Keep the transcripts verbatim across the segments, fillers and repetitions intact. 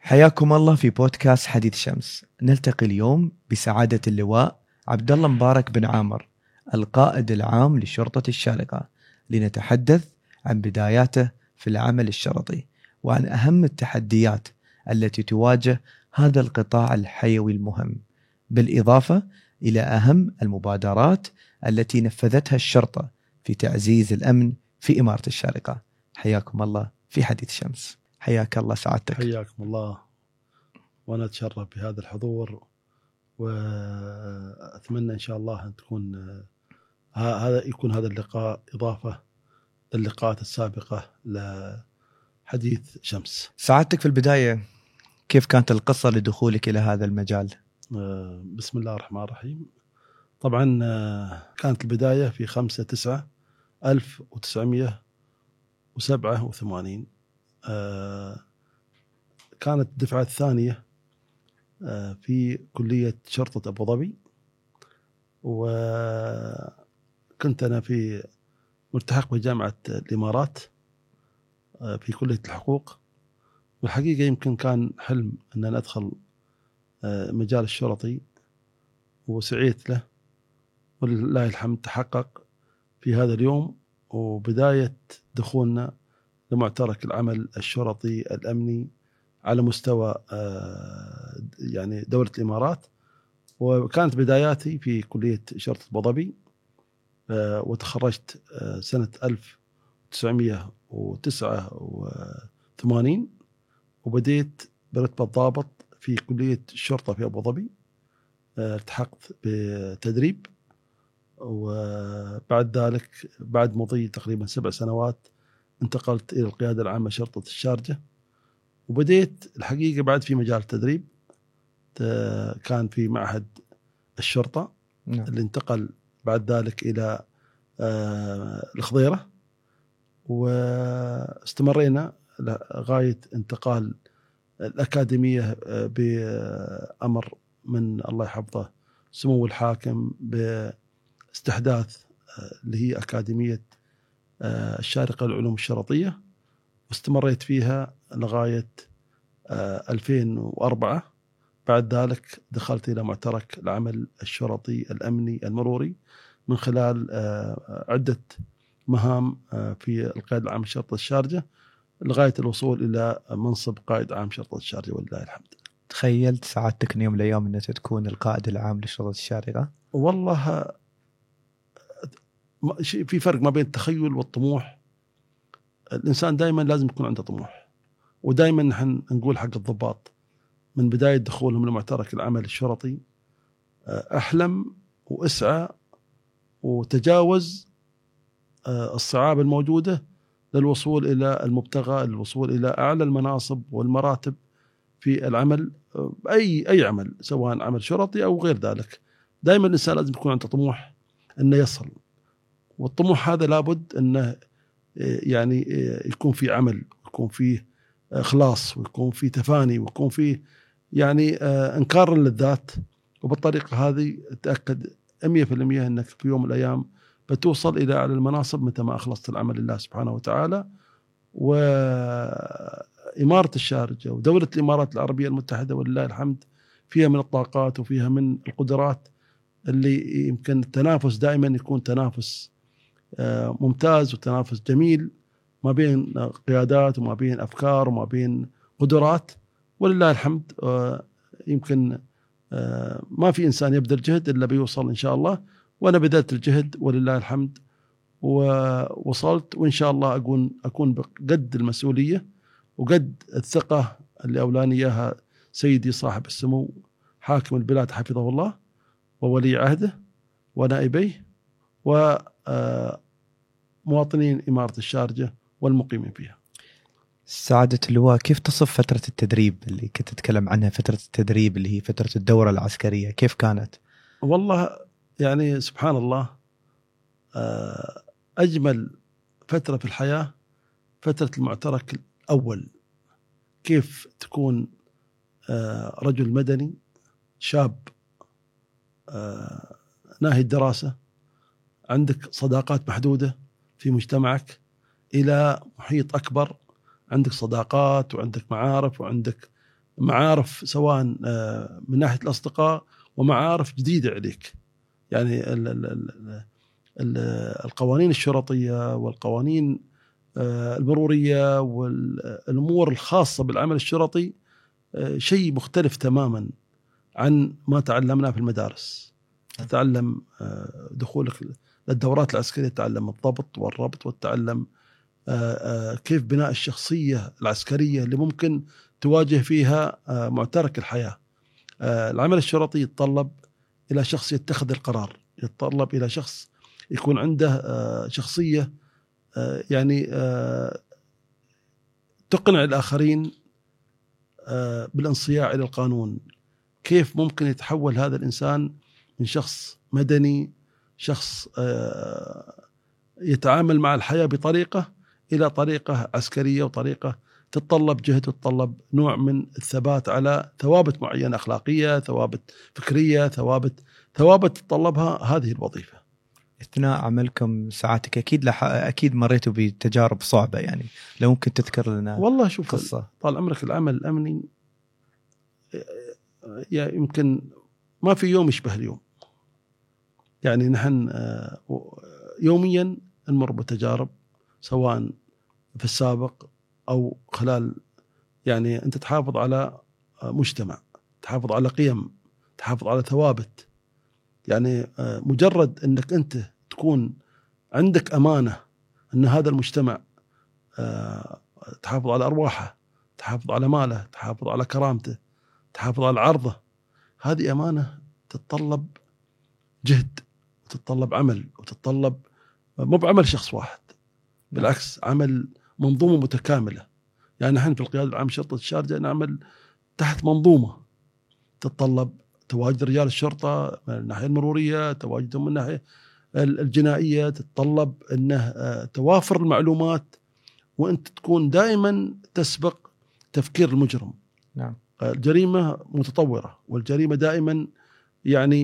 حياكم الله في بودكاست حديث شمس. نلتقي اليوم بسعادة اللواء عبد الله مبارك بن عامر، القائد العام لشرطة الشارقة، لنتحدث عن بداياته في العمل الشرطي وعن أهم التحديات التي تواجه هذا القطاع الحيوي المهم، بالإضافة إلى أهم المبادرات التي نفذتها الشرطة في تعزيز الأمن في إمارة الشارقة. حياكم الله في حديث شمس. حياك الله سعادتك. حياكم الله، وأنا أتشرف بهذا الحضور، وأتمنى إن شاء الله أن تكون هذا يكون هذا اللقاء إضافة للقاءات السابقة لحديث شمس. سعادتك في البداية كيف كانت القصة لدخولك إلى هذا المجال؟ بسم الله الرحمن الرحيم. طبعا كانت البداية في خمسة تسعة ألف وتسعمائة وسبعة وثمانين. كانت الدفعة الثانية في كلية شرطة أبو ظبي، وكنت أنا في ملتحق بجامعة الإمارات في كلية الحقوق. والحقيقة يمكن كان حلم أن أنا أدخل مجال الشرطي، وسعيت له ولله الحمد تحقق في هذا اليوم. وبداية دخولنا لمعترك العمل الشرطي الأمني على مستوى يعني دولة الإمارات، وكانت بداياتي في كلية شرطة أبو ظبي، وتخرجت سنة ألف وتسعمائة وتسعة وثمانين، وبديت برتبة ضابط في كلية الشرطة في أبو ظبي. التحقت بتدريب، وبعد ذلك بعد مضي تقريبا سبع سنوات انتقلت إلى القيادة العامة شرطة الشارجة، وبديت الحقيقة بعد في مجال التدريب. كان في معهد الشرطة نعم. اللي انتقل بعد ذلك إلى الخضيرة، واستمرينا لغاية انتقال الأكاديمية بأمر من الله يحفظه سمو الحاكم باستحداث اللي هي أكاديمية الشارقة للعلوم الشرطية، واستمريت فيها لغاية ألفين وأربعة. بعد ذلك دخلت إلى معترك العمل الشرطي الأمني المروري من خلال عدة مهام في القيادة العامة شرطة الشارجة لغاية الوصول إلى منصب قائد عام شرطة الشارجة ولله الحمد. تخيلت سعادتك يوم من الأيام أنك تكون القائد العام لشرطة الشارقة؟ والله في فرق ما بين التخيل والطموح. الإنسان دائما لازم يكون عنده طموح، ودائما نحن نقول حق الضباط من بداية دخولهم لمعترك العمل الشرطي أحلم وأسعى وتجاوز الصعاب الموجودة للوصول إلى المبتغى، للوصول إلى أعلى المناصب والمراتب في العمل، أي أي عمل سواء عمل شرطي أو غير ذلك. دائما الإنسان لازم يكون عنده طموح أنه يصل، والطموح هذا لابد أنه يعني يكون في عمل، يكون فيه إخلاص، ويكون فيه تفاني، ويكون فيه يعني إنكار للذات. وبالطريقة هذه تأكد مية في المية أنك في يوم من الأيام بتوصل إلى أعلى المناصب متى ما أخلصت العمل لله سبحانه وتعالى. وإمارة الشارجة ودولة الإمارات العربية المتحدة ولله الحمد فيها من الطاقات وفيها من القدرات اللي يمكن التنافس دائما يكون تنافس ممتاز وتنافس جميل ما بين قيادات وما بين أفكار وما بين قدرات ولله الحمد. يمكن ما في إنسان يبذل جهد إلا بيوصل إن شاء الله، وأنا بذلت الجهد ولله الحمد ووصلت، وإن شاء الله أكون أكون بقد المسؤولية وقد الثقة اللي أولاني إياها سيدي صاحب السمو حاكم البلاد حفظه الله وولي عهده ونائبيه ومواطنين إمارة الشارجة والمقيمين فيها. سعادة اللواء، كيف تصف فترة التدريب اللي كنت تتكلم عنها، فترة التدريب اللي هي فترة الدورة العسكرية، كيف كانت؟ والله يعني سبحان الله، أجمل فترة في الحياة فترة المعترك الأول. كيف تكون رجل مدني شاب ناهي الدراسة، عندك صداقات محدودة في مجتمعك، إلى محيط أكبر عندك صداقات وعندك معارف وعندك معارف سواء من ناحية الأصدقاء ومعارف جديدة عليك. يعني ال ال ال ال القوانين الشرطية والقوانين المرورية والأمور الخاصة بالعمل الشرطي شيء مختلف تماما عن ما تعلمنا في المدارس. تتعلم دخولك للدورات العسكرية، تتعلم الضبط والربط، وتتعلم كيف بناء الشخصية العسكرية اللي ممكن تواجه فيها معترك الحياة. العمل الشرطي يتطلب إلى شخص يتخذ القرار، يتطلب إلى شخص يكون عنده شخصية يعني تقنع الآخرين بالانصياع إلى القانون. كيف ممكن يتحول هذا الإنسان من شخص مدني، شخص يتعامل مع الحياة بطريقة إلى طريقة عسكرية، وطريقة تتطلب جهد وتتطلب نوع من الثبات على ثوابت معينة أخلاقية، ثوابت فكرية، ثوابت ثوابت تتطلبها هذه الوظيفة. اثناء عملكم ساعاتك اكيد لح... اكيد مريتوا بتجارب صعبه، يعني لو ممكن تذكر لنا. والله شوف قصه. طال عمرك العمل الامني يعني يمكن ما في يوم يشبه اليوم. يعني نحن يوميا نمر بتجارب سواء في السابق او خلال، يعني انت تحافظ على مجتمع، تحافظ على قيم، تحافظ على ثوابت. يعني مجرد انك انت تكون عندك امانه ان هذا المجتمع تحافظ على ارواحه، تحافظ على ماله، تحافظ على كرامته، تحافظ على عرضه، هذه امانه تتطلب جهد وتتطلب عمل وتتطلب مو بعمل شخص واحد، بالعكس عمل منظومه متكامله. يعني نحن في القياده العامه شرطه الشارقه نعمل تحت منظومه تتطلب تواجد رجال الشرطة من الناحية المرورية، تواجدهم من الناحية الجنائية، تتطلب أنه توافر المعلومات وأنت تكون دائما تسبق تفكير المجرم. نعم. الجريمة متطورة، والجريمة دائما يعني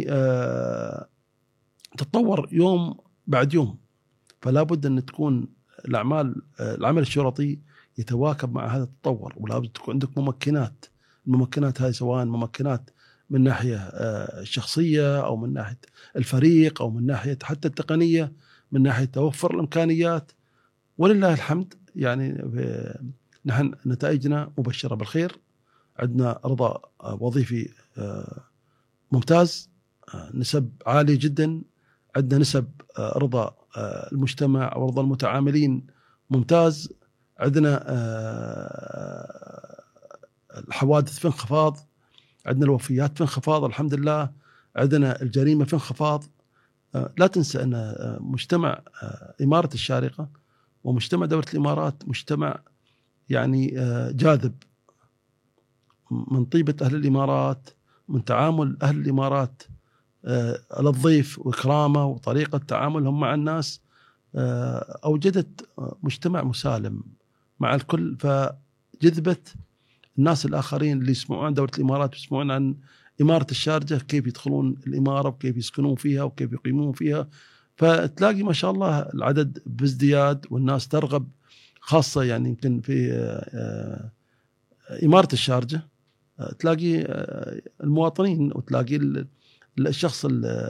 تتطور يوم بعد يوم، فلا بد أن تكون الأعمال العمل الشرطي يتواكب مع هذا التطور، ولا بد تكون عندك ممكنات. الممكنات هذه سواء ممكنات من ناحية الشخصية أو من ناحية الفريق أو من ناحية حتى التقنية، من ناحية توفر الإمكانيات. ولله الحمد يعني نحن نتائجنا مبشرة بالخير. عندنا رضا وظيفي ممتاز، نسب عالية جدا. عندنا نسب رضا المجتمع ورضا المتعاملين ممتاز. عندنا الحوادث في انخفاض، عندنا الوفيات في انخفاض الحمد لله، عندنا الجريمة في انخفاض. لا تنسى أن مجتمع إمارة الشارقة ومجتمع دولة الإمارات مجتمع يعني جاذب، من طيبة أهل الإمارات، من تعامل أهل الإمارات للضيف وإكرامه وطريقة تعاملهم مع الناس، أوجدت مجتمع مسالم مع الكل، فجذبت الناس الآخرين اللي يسمعون عن دولة الإمارات ويسمعون عن إمارة الشارقة كيف يدخلون الإمارة وكيف يسكنون فيها وكيف يقيمون فيها. فتلاقي ما شاء الله العدد بازدياد والناس ترغب، خاصة يعني يمكن في إمارة الشارقة تلاقي المواطنين وتلاقي الشخص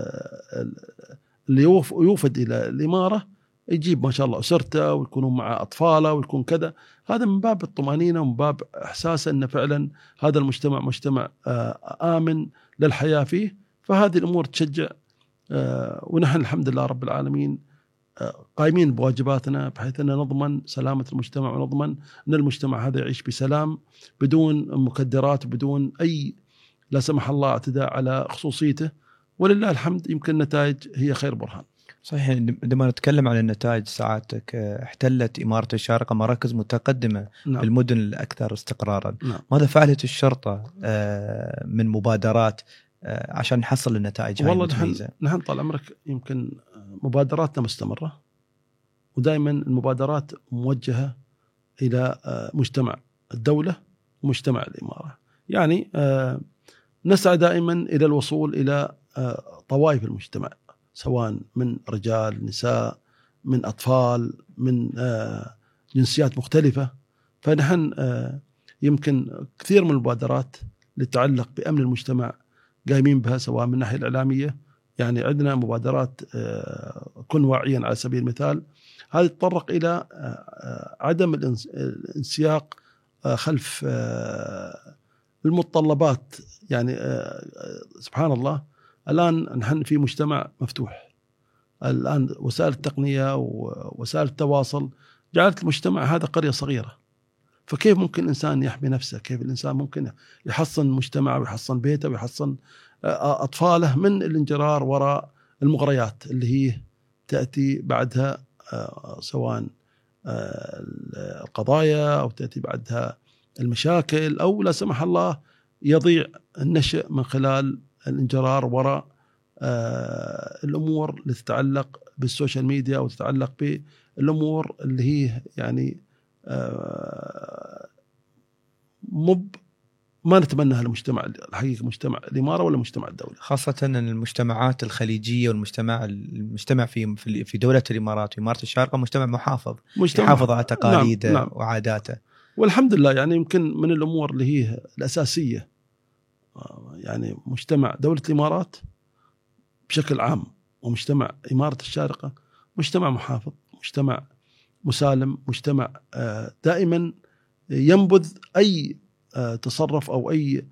اللي يوفد إلى الإمارة يجيب ما شاء الله أسرته ويكونون مع أطفاله ويكون كذا. هذا من باب الطمأنينة ومن باب إحساس أن فعلا هذا المجتمع مجتمع آمن للحياة فيه. فهذه الأمور تشجع، ونحن الحمد لله رب العالمين قائمين بواجباتنا بحيث أن نضمن سلامة المجتمع ونضمن أن المجتمع هذا يعيش بسلام بدون مكدرات وبدون أي لا سمح الله اعتداء على خصوصيته. ولله الحمد يمكن النتائج هي خير برهان. صحيح. عندما نتكلم عن النتائج ساعاتك احتلت إمارة الشارقة مراكز متقدمة نعم. في المدن الأكثر استقرارا. نعم. ماذا فعلت الشرطة من مبادرات عشان نحصل النتائج هاي المتميزة؟ نحن طال عمرك يمكن مبادراتنا مستمرة، ودائما المبادرات موجهة إلى مجتمع الدولة ومجتمع الإمارة. يعني نسعى دائما إلى الوصول إلى طوائف المجتمع، سواء من رجال، نساء، من أطفال، من جنسيات مختلفة. فنحن يمكن كثير من المبادرات اللي تتعلق بأمن المجتمع قايمين بها، سواء من الناحية الإعلامية، يعني عندنا مبادرات كن واعيا على سبيل المثال، هذا يتطرق إلى عدم الانسياق خلف المتطلبات. يعني سبحان الله الآن نحن في مجتمع مفتوح، الآن وسائل التقنية ووسائل التواصل جعلت المجتمع هذا قرية صغيرة، فكيف ممكن الإنسان يحمي نفسه؟ كيف الإنسان ممكن يحصن مجتمعه ويحصن بيته ويحصن أطفاله من الانجرار وراء المغريات اللي هي تأتي بعدها سواء القضايا أو تأتي بعدها المشاكل، أو لا سمح الله يضيع النشء من خلال الانجرار وراء الأمور اللي تتعلق بالسوشيال ميديا أو تتعلق بالأمور اللي هي يعني مب ما نتمناها المجتمع الحقيقي، مجتمع الإمارة ولا مجتمع الدولة، خاصة أن المجتمعات الخليجية والمجتمع المجتمع في في دولة الإمارات وإمارة الشارقة مجتمع محافظ، يحافظ على تقاليده نعم. نعم. وعاداته، والحمد لله. يعني يمكن من الأمور اللي هي الأساسية، يعني مجتمع دولة الإمارات بشكل عام ومجتمع إمارة الشارقة مجتمع محافظ، مجتمع مسالم، مجتمع دائما ينبذ أي تصرف أو أي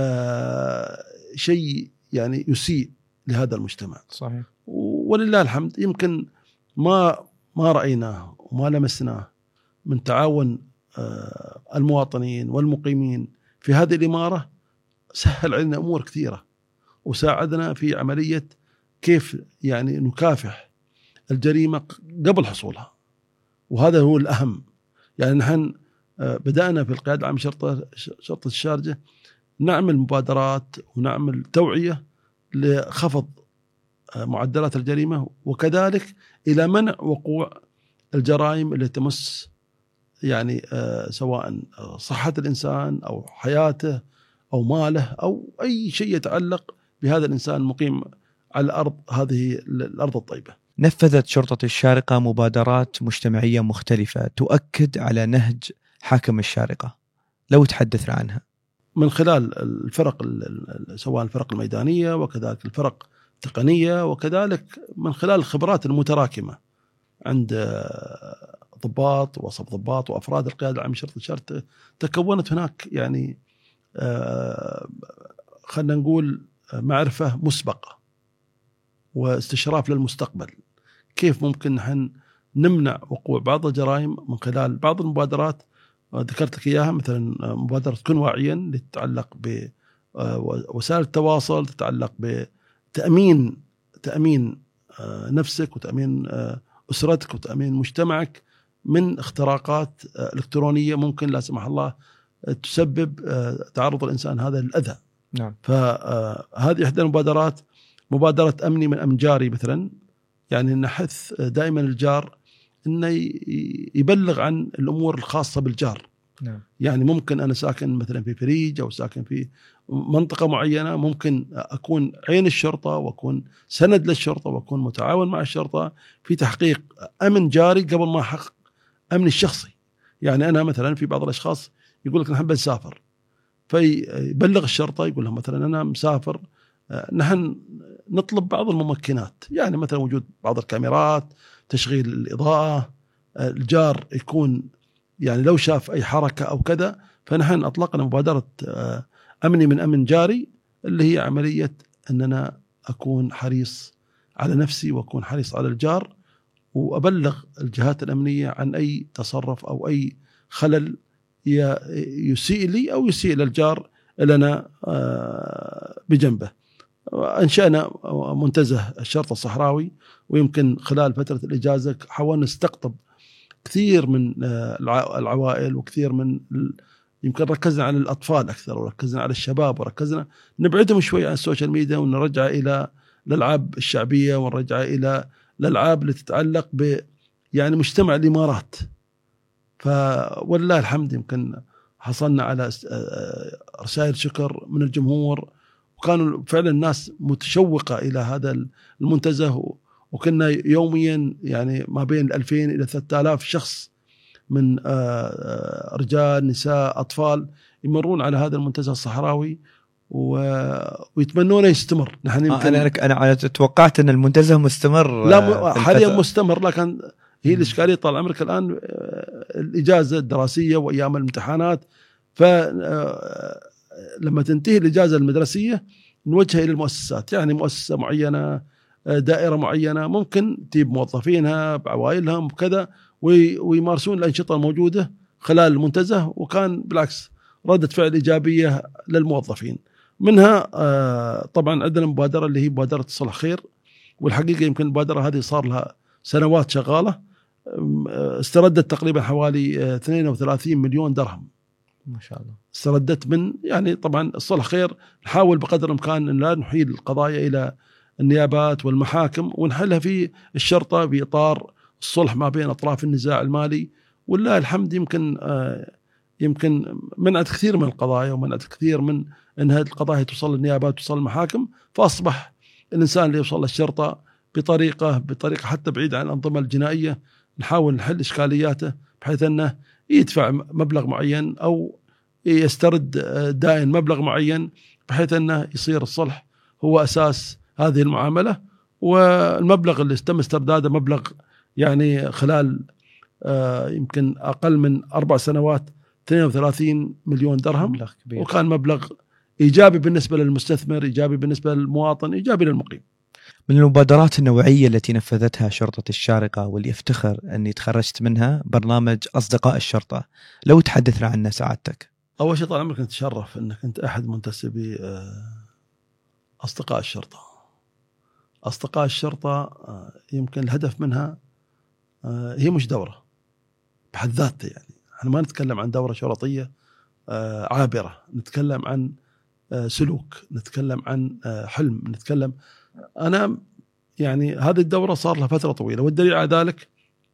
شيء يعني يسيء لهذا المجتمع. صحيح. ولله الحمد يمكن ما ما رأيناه وما لمسناه من تعاون المواطنين والمقيمين في هذه الإمارة، سهل علينا أمور كثيرة وساعدنا في عملية كيف يعني نكافح الجريمة قبل حصولها، وهذا هو الأهم. يعني نحن بدأنا في القيادة العامة شرطة شرطة الشارقة نعمل مبادرات ونعمل توعية لخفض معدلات الجريمة، وكذلك إلى منع وقوع الجرائم اللي تمس يعني سواء صحة الإنسان أو حياته أو ماله أو أي شيء يتعلق بهذا الإنسان المقيم على الأرض، هذه الأرض الطيبة. نفذت شرطة الشارقة مبادرات مجتمعية مختلفة تؤكد على نهج حاكم الشارقة، لو تحدثنا عنها. من خلال الفرق سواء الفرق الميدانية وكذلك الفرق التقنية، وكذلك من خلال الخبرات المتراكمة عند ضباط وصف ضباط وأفراد القيادة العامة لشرطة الشارقة، تكونت هناك يعني خلنا نقول معرفة مسبقة واستشراف للمستقبل، كيف ممكن نحن نمنع وقوع بعض الجرائم من خلال بعض المبادرات ذكرت لك إياها، مثلا مبادرة كن واعيا اللي تتعلق بوسائل التواصل، تتعلق بتأمين تأمين نفسك وتأمين أسرتك وتأمين مجتمعك من اختراقات إلكترونية ممكن لا سمح الله تسبب تعرض الإنسان هذا للأذى. نعم. فهذه إحدى المبادرات. مبادرة أمني من أمن جاري مثلا، يعني نحث دائما الجار إنه يبلغ عن الأمور الخاصة بالجار. نعم. يعني ممكن أنا ساكن مثلا في فريج أو ساكن في منطقة معينة، ممكن أكون عين الشرطة وأكون سند للشرطة وأكون متعاون مع الشرطة في تحقيق أمن جاري قبل ما أحقق أمني الشخصي. يعني أنا مثلا في بعض الأشخاص يقول لك نحن بنسافر، فيبلغ الشرطة يقول لهم مثلا أنا مسافر، نحن نطلب بعض الممكنات، يعني مثلا وجود بعض الكاميرات، تشغيل الإضاءة، الجار يكون يعني لو شاف أي حركة أو كذا. فنحن أطلقنا مبادرة أمني من أمن جاري، اللي هي عملية أننا أكون حريص على نفسي وأكون حريص على الجار، وأبلغ الجهات الأمنية عن أي تصرف أو أي خلل يسيء لي أو يسيء للجار لنا بجنبه. أنشأنا منتزه الشرطة الصحراوي، ويمكن خلال فترة الإجازة حاولنا نستقطب كثير من العوائل وكثير من يمكن ركزنا على الأطفال أكثر وركزنا على الشباب وركزنا نبعدهم شوي عن السوشيال ميديا ونرجع إلى الألعاب الشعبية ونرجع إلى الألعاب اللي تتعلق ب يعني مجتمع الإمارات. فوالله الحمد يمكن حصلنا على رسائل شكر من الجمهور، وكانوا فعلا الناس متشوقة إلى هذا المنتزه، وكنا يوميا يعني ما بين ألفين إلى ثلاثة آلاف شخص من رجال نساء أطفال يمرون على هذا المنتزه الصحراوي ويتمنون يستمر. نحن يمكن أنا أنا توقعت أن المنتزه مستمر. لا حاليا مستمر، لكن هي الإشكالية طال عمرك الآن الإجازة الدراسية وأيام الامتحانات، فلما تنتهي الإجازة المدرسية نوجه إلى المؤسسات، يعني مؤسسة معينة دائرة معينة ممكن تجيب موظفينها بعوائلهم وكذا ويمارسون الأنشطة الموجودة خلال المنتزه، وكان بالعكس ردة فعل إيجابية للموظفين. منها طبعا عندنا مبادرة اللي هي مبادرة صلح خير، والحقيقة يمكن المبادرة هذه صار لها سنوات شغالة، استردت تقريبا حوالي اثنين وثلاثين مليون درهم ما شاء الله. استردت من يعني طبعا الصلح خير نحاول بقدر الإمكان أن لا نحيل القضايا إلى النيابات والمحاكم ونحلها في الشرطة بإطار الصلح ما بين أطراف النزاع المالي، والله الحمد يمكن آه يمكن منعت كثير من القضايا ومنعت كثير من أن هذه القضايا توصل للنيابات وتوصل المحاكم، فأصبح الإنسان اللي يوصل للشرطة بطريقة بطريقة حتى بعيد عن الأنظمة الجنائية نحاول نحل إشكالياته بحيث أنه يدفع مبلغ معين أو يسترد دائن مبلغ معين بحيث أنه يصير الصلح هو أساس هذه المعاملة. والمبلغ اللي تم استرداده مبلغ يعني خلال آه يمكن أقل من أربع سنوات اثنين وثلاثين مليون درهم، مبلغ كبير. وكان مبلغ إيجابي بالنسبة للمستثمر، إيجابي بالنسبة للمواطن، إيجابي للمقيم. من المبادرات النوعية التي نفذتها شرطة الشارقة واللي افتخر أني تخرجت منها برنامج أصدقاء الشرطة، لو تحدثنا عنه سعادتك. أول شيء طال عمرك نتشرف أنك أنت أحد منتسبي أصدقاء الشرطة. أصدقاء الشرطة يمكن الهدف منها هي مش دورة بحد ذاتها، يعني احنا ما نتكلم عن دورة شرطية عابرة، نتكلم عن سلوك، نتكلم عن حلم، نتكلم أنا يعني هذه الدورة صار لها فترة طويلة، والدليل على ذلك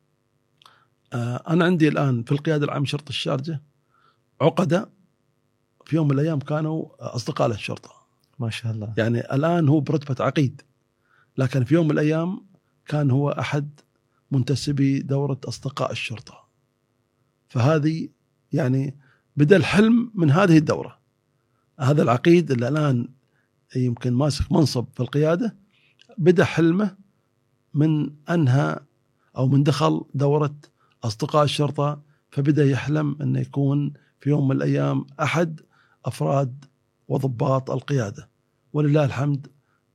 أنا عندي الآن في القيادة العامة شرطة الشارقة عقدة في يوم من الأيام كانوا أصدقاء للشرطة ما شاء الله. يعني الآن هو برتبة عقيد، لكن في يوم من الأيام كان هو أحد منتسبي دورة أصدقاء الشرطة. فهذه يعني بدأ الحلم من هذه الدورة. هذا العقيد اللي الآن يمكن ماسك منصب في القيادة بدأ حلمه من أنهى أو من دخل دورة أصدقاء الشرطة، فبدأ يحلم أن يكون في يوم من الأيام أحد أفراد وضباط القيادة، ولله الحمد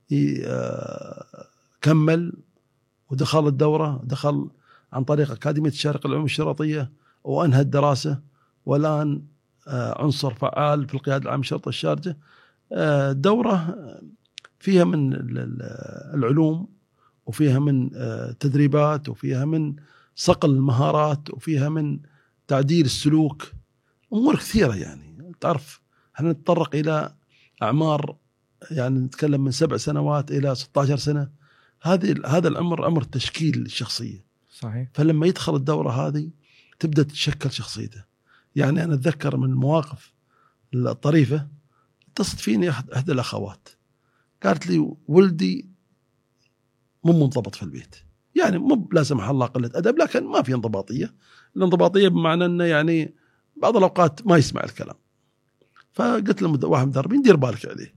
كمل ودخل الدورة، دخل عن طريق أكاديمية الشارقة للعلوم الشرطية وأنهى الدراسة، والآن عنصر فعال في القيادة العامة للشرطة الشارقة. دورة فيها من العلوم وفيها من تدريبات وفيها من صقل المهارات وفيها من تعديل السلوك، أمور كثيرة. يعني تعرف احنا نتطرق إلى أعمار يعني نتكلم من سبع سنوات إلى ستة عشر سنة، هذه هذا العمر عمر تشكيل الشخصية. صحيح. فلما يدخل الدورة هذه تبدأ تتشكل شخصيته. يعني أنا أتذكر من المواقف الطريفة اتصلت فيني إحدى الأخوات قالت لي ولدي مو منضبط في البيت، يعني مو لا سمح الله قلة أدب، لكن ما في انضباطية. الانضباطية بمعنى أنه يعني بعض الأوقات ما يسمع الكلام. فقلت له واحد مدربين دير بالك عليه.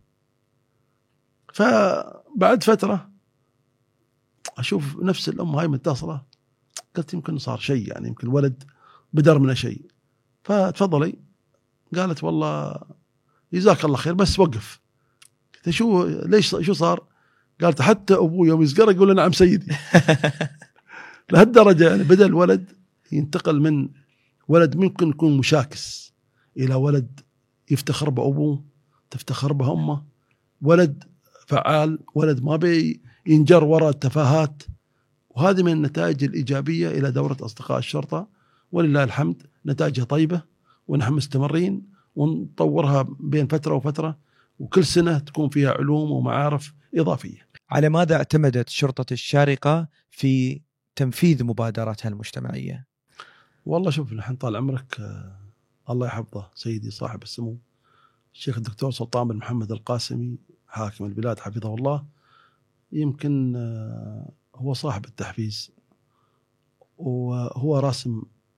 فبعد فترة أشوف نفس الأم هاي متصلة، قلت يمكن صار شيء، يعني يمكن الولد بدر من شيء. فتفضلي. قالت والله جزاك الله خير بس وقف. قلت شو ليش شو صار؟ قالت حتى أبوي يوم يسقر يقول له نعم سيدي. لهالدرجة يعني بدأ الولد ينتقل من ولد ممكن يكون مشاكس إلى ولد يفتخر بأبوه، تفتخر به أمه، ولد فعال، ولد ما بي ينجر وراء التفاهات. وهذه من النتائج الإيجابية إلى دورة أصدقاء الشرطة، ولله الحمد نتائجها طيبة، ونحن مستمرين ونطورها بين فترة وفترة، وكل سنة تكون فيها علوم ومعارف إضافية. على ماذا اعتمدت شرطة الشارقة في تنفيذ مبادراتها المجتمعية؟ والله شوف نحن طال عمرك آه الله يحفظه سيدي صاحب السمو الشيخ الدكتور سلطان بن محمد القاسمي حاكم البلاد حفظه الله، يمكن آه هو صاحب التحفيز، وهو راسم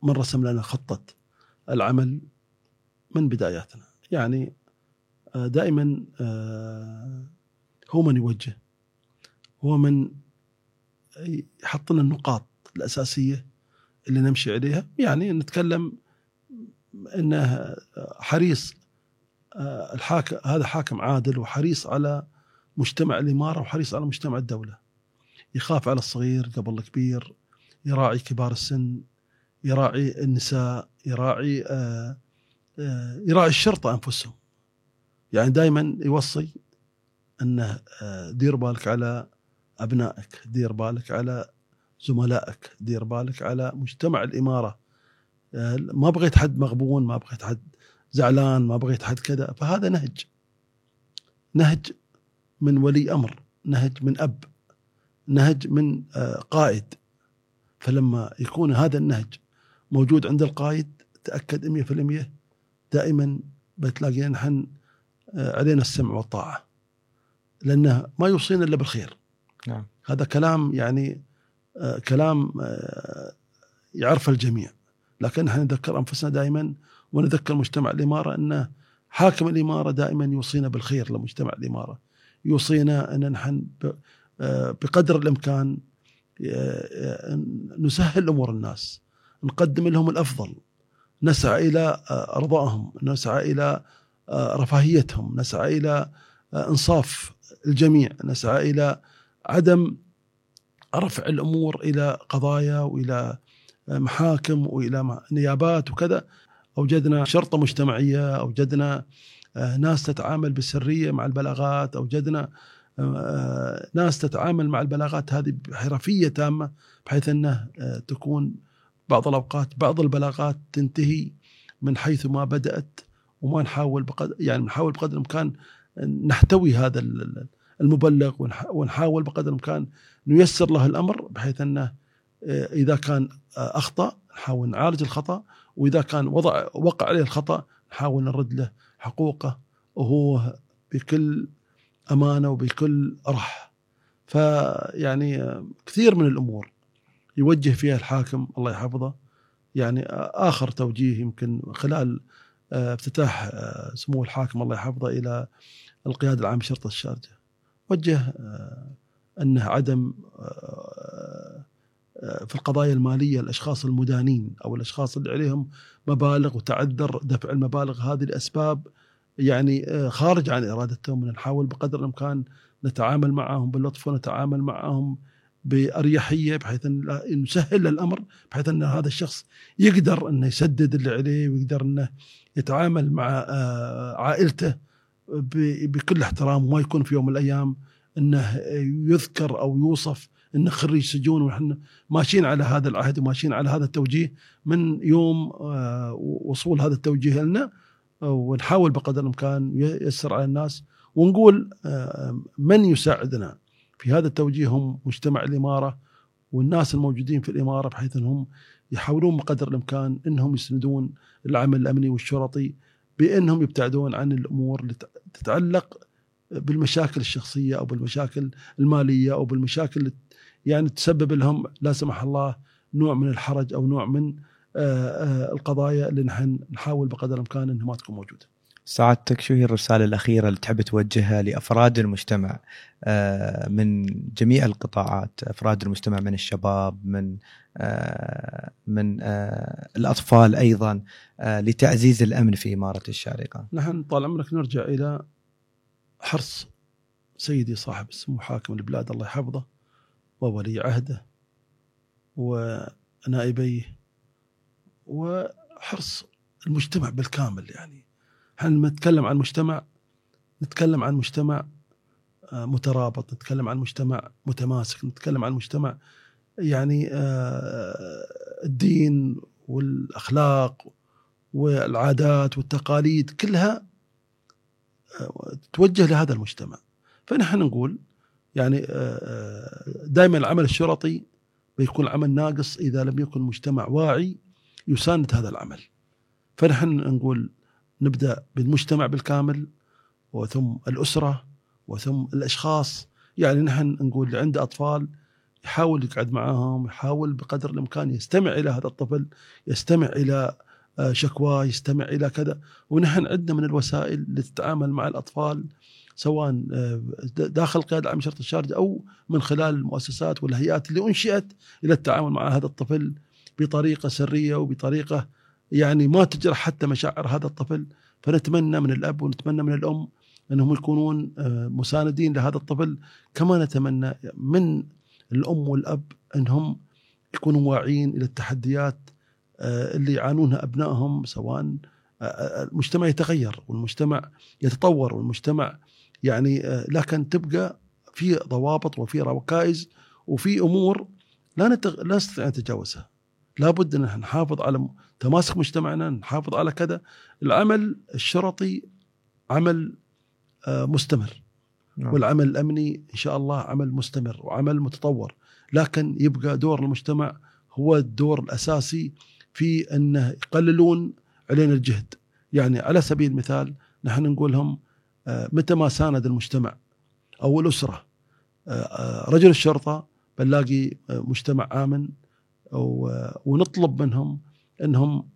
من رسم لنا خطة العمل من بداياتنا. يعني دائما هو من يوجه، هو من يحط لنا النقاط الأساسية اللي نمشي عليها. يعني نتكلم أنه حريص الحاكم، هذا حاكم عادل وحريص على مجتمع الإمارة وحريص على مجتمع الدولة، يخاف على الصغير قبل الكبير، يراعي كبار السن، يراعي النساء، يراعي آآ آآ يراعي الشرطة أنفسهم. يعني دائما يوصي أنه دير بالك على أبنائك، دير بالك على زملائك، دير بالك على مجتمع الإمارة. ما بغيت حد مغبون، ما بغيت حد زعلان، ما بغيت حد كذا. فهذا نهج نهج من ولي أمر، نهج من أب، نهج من قائد. فلما يكون هذا النهج موجود عند القائد تأكد مية بالمية دائما بتلاقينا نحن علينا السمع والطاعة، لأنه ما يوصينا إلا بالخير. نعم. هذا كلام يعني كلام يعرف الجميع، لكن نحن نذكر أنفسنا دائما ونذكر مجتمع الإمارة أن حاكم الإمارة دائما يوصينا بالخير لمجتمع الإمارة، يوصينا أن نحن بقدر الإمكان نسهل أمور الناس، نقدم لهم الأفضل، نسعى إلى أرضائهم، نسعى إلى رفاهيتهم، نسعى إلى إنصاف الجميع، نسعى إلى عدم رفع الأمور إلى قضايا وإلى محاكم وإلى نيابات وكذا. أوجدنا شرطة مجتمعية، أوجدنا ناس تتعامل بسرية مع البلاغات، أوجدنا ناس تتعامل مع البلاغات هذه بحرفية تامة، بحيث أنه تكون بعض الأوقات بعض البلاغات تنتهي من حيث ما بدأت، وما نحاول بقدر يعني نحاول بقدر الإمكان نحتوي هذا المبلغ، ونحاول بقدر الإمكان نيسر له الأمر، بحيث أنه إذا كان أخطأ نحاول نعالج الخطأ، وإذا كان وضع وقع عليه الخطأ نحاول نرد له حقوقه وهو بكل أمانة وبكل رح. فيعني كثير من الأمور يوجه فيها الحاكم الله يحفظه. يعني آخر توجيه يمكن خلال افتتاح سمو الحاكم الله يحفظه إلى القيادة العامة لشرطة الشارجة، وجه أنه عدم في القضايا المالية الأشخاص المدانين أو الأشخاص اللي عليهم مبالغ وتعذر دفع المبالغ هذه لأسباب يعني خارج عن إرادتهم، نحاول بقدر الإمكان نتعامل معهم باللطف ونتعامل معهم بأريحية، بحيث أن نسهل الأمر، بحيث أن هذا الشخص يقدر أنه يسدد اللي عليه، ويقدر أنه يتعامل مع عائلته بكل احترام، وما يكون في يوم من الأيام أنه يذكر أو يوصف أنه خريج سجون. ونحن ماشيين على هذا العهد وماشيين على هذا التوجيه من يوم وصول هذا التوجيه لنا، ونحاول بقدر الإمكان ييسر على الناس، ونقول من يساعدنا في هذا التوجيه هم مجتمع الإمارة والناس الموجودين في الإمارة، بحيث أنهم يحاولون بقدر الإمكان أنهم يسندون العمل الأمني والشرطي، بأنهم يبتعدون عن الأمور اللي تتعلق بالمشاكل الشخصية أو بالمشاكل المالية أو بالمشاكل اللي يعني تسبب لهم لا سمح الله نوع من الحرج أو نوع من القضايا اللي نحن نحاول بقدر الإمكان أنها ما تكون موجودة. سعادتك شو هي الرسالة الأخيرة اللي تحب توجهها لأفراد المجتمع من جميع القطاعات، أفراد المجتمع من الشباب، من من الأطفال أيضا، لتعزيز الأمن في إمارة الشارقة؟ نحن طال عمرك نرجع إلى حرص سيدي صاحب السمو حاكم البلاد الله يحفظه وولي عهده ونائبيه، وحرص المجتمع بالكامل. يعني نحن نتكلم عن مجتمع نتكلم عن مجتمع مترابط، نتكلم عن مجتمع متماسك، نتكلم عن مجتمع يعني الدين والأخلاق والعادات والتقاليد كلها توجه لهذا المجتمع. فنحن نقول يعني دائما العمل الشرطي بيكون عمل ناقص إذا لم يكن مجتمع واعي يساند هذا العمل. فنحن نقول نبدأ بالمجتمع بالكامل، وثم الأسرة، وثم الأشخاص. يعني نحن نقول اللي عنده أطفال يحاول يقعد معهم، يحاول بقدر الإمكان يستمع إلى هذا الطفل، يستمع إلى شكواه، يستمع إلى كذا. ونحن عندنا من الوسائل للتعامل مع الأطفال سواء داخل القيادة العامة لشرطة الشارقة أو من خلال المؤسسات والهيئات اللي أنشئت إلى التعامل مع هذا الطفل بطريقة سرية وبطريقة يعني ما تجرح حتى مشاعر هذا الطفل. فنتمنى من الأب ونتمنى من الأم أنهم يكونون مساندين لهذا الطفل، كما نتمنى من الأم والأب أنهم يكونوا واعين إلى التحديات اللي يعانونها أبنائهم، سواء المجتمع يتغير والمجتمع يتطور والمجتمع يعني لكن تبقى في ضوابط وفي ركائز وفي أمور لا نتغ... لا نستطيع أن نتجاوزها. لابد أن نحافظ على تماسك مجتمعنا، نحافظ على كذا. العمل الشرطي عمل مستمر، والعمل الأمني إن شاء الله عمل مستمر وعمل متطور، لكن يبقى دور المجتمع هو الدور الأساسي في أنه يقللون علينا الجهد. يعني على سبيل المثال نحن نقولهم متى ما ساند المجتمع أو الأسرة رجل الشرطة بنلاقي مجتمع آمن، ونطلب منهم أنهم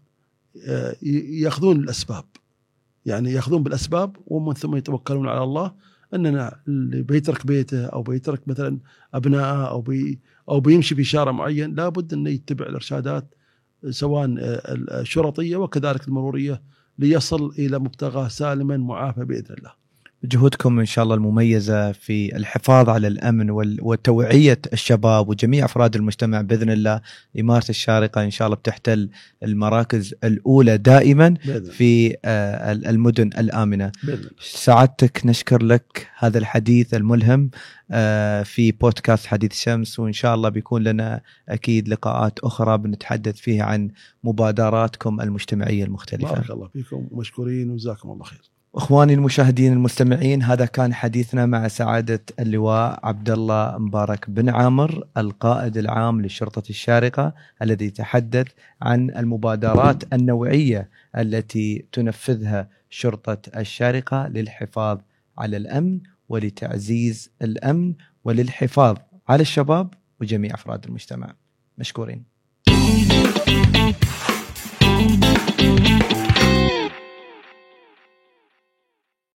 يأخذون الأسباب، يعني يأخذون بالأسباب ومن ثم يتوكلون على الله. أننا اللي بيترك بيته أو بيترك مثلا أبنائه أو بي أو بيمشي في شارع معين لابد أن يتبع الإرشادات سواء الشرطية وكذلك المرورية ليصل إلى مبتغاه سالما معافى بإذن الله. جهودكم إن شاء الله المميزة في الحفاظ على الأمن وتوعية الشباب وجميع أفراد المجتمع بإذن الله. إمارة الشارقة إن شاء الله بتحتل المراكز الأولى دائما في المدن الآمنة. سعادتك نشكر لك هذا الحديث الملهم في بودكاست حديث شمس، وإن شاء الله بيكون لنا أكيد لقاءات أخرى بنتحدث فيها عن مبادراتكم المجتمعية المختلفة. بارك الله فيكم ومشكورين وجزاكم الله خير. اخواني المشاهدين المستمعين، هذا كان حديثنا مع سعادة اللواء عبد الله مبارك بن عامر القائد العام لشرطة الشارقة، الذي تحدث عن المبادرات النوعية التي تنفذها شرطة الشارقة للحفاظ على الأمن ولتعزيز الأمن وللحفاظ على الشباب وجميع أفراد المجتمع. مشكورين.